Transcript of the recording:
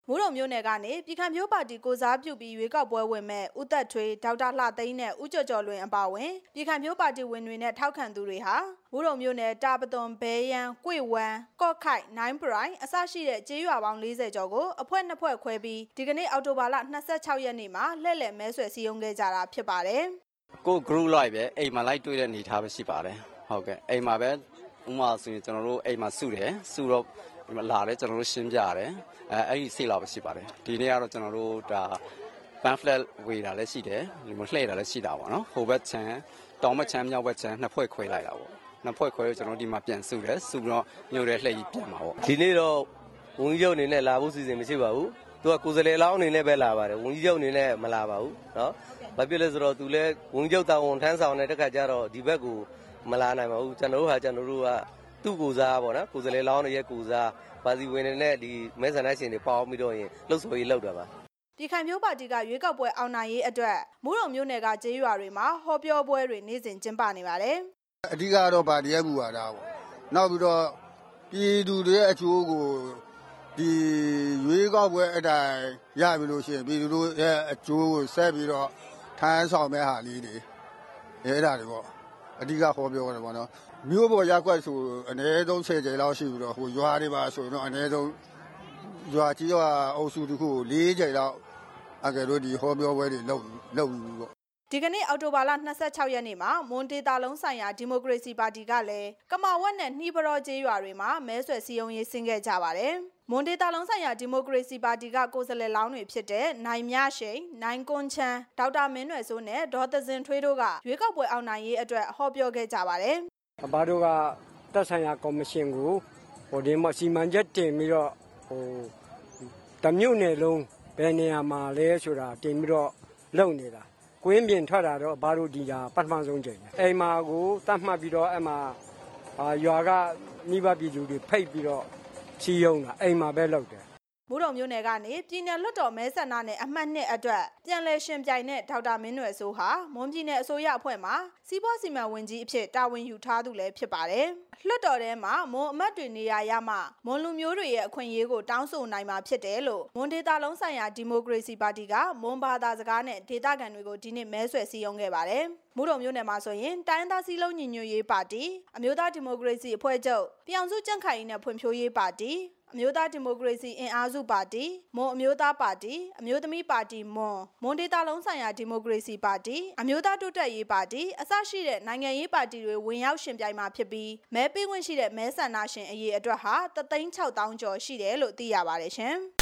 မူးတုံမျိုးနယ်ကနေပြည်ခိုင်ဖြိုးပါတီကိုစားပြုပြီးရွေးကောက်ပွဲဝင်မဲ့ဦးသက်ထွေးဒေါက်တာလှသိန်းနဲ့ဦးကျော်ကျော်လွင်အပါအဝင်ပြည်ခိုင်ဖြိုးပါတီဝင်တွေနဲ့ထောက်ခံသူတွေဟာမူးတုံမျိုးနယ်တာပသွန်ဘဲရန်ကွေဝမ်ကော့ခိုက်နိုင်ပရိုင်အစရှိတဲ့ကျေးရွာပေါင်း40ကျော်ကိုအဖွဲ့2ဖွဲ့ခွဲပြီးဒီကနေ့အောက်တိုဘာလ26ရက်နေ့မှာလှည့်လည်မဲဆွယ်စည်းရုံးခဲ့ကြတာဖြစ်ပါတယ်ကို group လိုက်ပဲအိမ်မှာလိုက်တွေ့တဲ့အနေထားပဲရှိပါတယ်ဟုတ်ကဲ့အိမ်မှာပဲဥမာဆိုရင်ကျွန်တော်တို့အိမ်မှာစုတယ်စုတော့လာတယ်ကျွန်တော်တို့ရှင်းပြရတယ်အဲ့ဒီစိတ်လောက်ပဲရှိပါတယ်ဒီနေ့ကတော့ကျွန်တော်တို့ဒါ pamphlet ဝေတာလည်းရှိတယ်ဒီမှာလှည့်တာလည်းရှိတာပေါ့နော်ဟိုဘက်ချမ်းတောင်ဘက်ချမ်းမြောက်ဘက်ချမ်းနှစ်ဖွဲ့ခွဲလိုက်တာပေါ့နှစ်ဖွဲ့ခွဲကျွန်တော်ဒီမှာပြန်စုတယ်စုပြီးတော့မြို့တဲ့လှည့်ကြီးပြန်မှာပေါ့ဒီနေ့တော့ဝန်ကြီးချုပ်အနေနဲ့လာဖို့စီစဉ်မရှိပါဘူးသူကကိုယ်စားလှယ်လောင်းအနေနဲ့ပဲလာပါတယ်ဝန်ကြီးချုပ်အနေနဲ့မလာပါဘူးเนาะဘာဖြစ်လဲဆိုတော့သူလည်းဝန်ကြီးချုပ်တာဝန်ထမ်းဆောင်တဲ့တခါကျတော့ဒီဘက်ကိုမလာနိုင်ပါဘူးကျွန်တော်တို့ကသူ့ကိုစားပေါ့နော်ကိုယ်စားလှယ်လောင်းရဲ့ကိုစားပါစီဝင်နဲ့ဒီမဲဆန္ဒရှင်တွေပေါင်းပြီးတော့ရင်လှုပ်ဆော်ရေးလုပ်တာပါပြည်ခိုင်ဖြိုးပါတီကရွေးကောက်ပွဲအောင်နိုင်ရေးအတွက်မူးတုံမျိုးနယ်ကကျေးရွာတွေမှာဟောပြောပွဲတွေနေ့စဉ်ကျင်းပနေပါတယ်အဓိကတော့ပါတီရဲ့မူဝါဒပေါ့နောက်ပြီးတော့ပြည်သူတွေရဲ့အချိုးကိုဒီရွေးကောက်ပွဲအတိုင်းရပြီလို့ရှိရင်ပြည်သူတို့ရဲ့အကျိုးကိုဆက်ပြီးတော့ထမ်းဆောင်မဲ့ဟာလေးတွေအဲ့ဒါတွေပေါ့အဓိကဟောပြောတယ်ပေါ့နော်မြို့ပေါ်ရက်ွက်ဆိုအနည်းဆုံး10ကျလောက်ရှိပြီးတော့ဟိုရွာတွေပါဆိုရင်တော့အနည်းဆုံးရွာကြီးရွာအုပ်စုတစ်ခုကို4ကျလောက်အကယ်လို့ဒီဟောပြောပွဲတွေလုပ်ပြီးပေါ့ဒီကနေ့အောက်တိုဘာလ26ရက်နေ့မှာမွန်ဒေတာလုံးဆိုင်ရာဒီမိုကရေစီပါတီကလည်းကမာဝက်နဲ့နှီးပရောကျေးရွာတွေမှာမဲဆွယ်စည်းရုံးရေးဆင်းခဲ့ကြပါတယ်မွန်ဒေတာလုံးဆိုင်ရာဒီမိုကရေစီပါတီကကိုယ်စားလှယ်လောင်းတွေဖြစ်တဲ့နိုင်မြရှိန်နိုင်ကွန်ချန်ဒေါက်တာမင်းနွယ်စိုးနဲ့ဒေါ်သဇင်ထွေးတို့ကရွေးကောက်ပွဲအောင်နိုင်ရေးအတွက်ဟောပြောခဲ့ကြပါတယ်အဘတို့ကတက်ဆိုင်ရာကော်မရှင်ကိုဒီမှာစီမံချက်တင်ပြီးတော့တမြို့နယ်လုံးဘယ်နေရာမှာလဲဆိုတာတင်ပြီးတော့လုပ်နေတာကွင်းပြင်ထွက်တာတော့ဘာလို့ဒီဟာပထမဆုံးချိန်အိမ်မာကိုတတ်မှတ်ပြီးတော့အမှရွာကမိဘပြည်သူတွေဖိတ်ပြီးတော့ချီယုံတာအိမ်မာပဲလုပ်တယ်မူးတုံမျိုးနယ်ကနေပြည်နယ်လွှတ်တော်မဲဆန္ဒနယ်အမှတ်2အတွက်ပြန်လည်ရှင်ပြိုင်တဲ့ဒေါက်တာမင်းနွယ်စိုးဟာမွန်ပြည်နယ်အစိုးရအဖွဲ့မှစီးပွားစီမံဝန်ကြီးအဖြစ်တာဝန်ယူထားသူလည်းဖြစ်ပါတယ်လွှတ်တော်ထဲမှာမွန်အမတ်တွေနေရာရမှမွန်လူမျိုးတွေရဲ့အခွင့်အရေးကိုတောင်းဆိုနိုင်မှာဖြစ်တယ်လို့မွန်ဒေတာလုံးဆိုင်ရာဒီမိုကရေစီပါတီကမွန်ဘာသာစကားနဲ့ဒေသခံတွေကိုဒီနေ့မဲဆွယ်စည်းရုံးခဲ့ပါတယ်မူးတုံမျိုးနယ်မှာဆိုရင်တိုင်းသားစည်းလုံးညီညွတ်ရေးပါတီအမျိုးသားဒီမိုကရေစီအဖွဲ့ချုပ်ပြောင်စုကြံ့ခိုင်ရေးနဲ့ဖွံ့ဖြိုးရေးပါတီအမျိုးသားဒီမိုကရေစီအင်အားစုပါတီမွန်အမျိုးသားပါတီအမျိုးသမီးပါတီမွန်ဒေတာလုံးဆိုင်ရာဒီမိုကရေစီပါတီအမျိုးသားတိုးတက်ရေးပါတီအစရှိတဲ့နိုင်ငံရေးပါတီတွေဝင်ရောက်ရှင်ပြိုင်မှာဖြစ်ပြီးမဲပေးခွင့်ရှိတဲ့မဲဆန္ဒရှင်အရေးအတွက်ဟာ3,600,000ကျော်ရှိတယ်လို့သိရပါတယ်ရှင်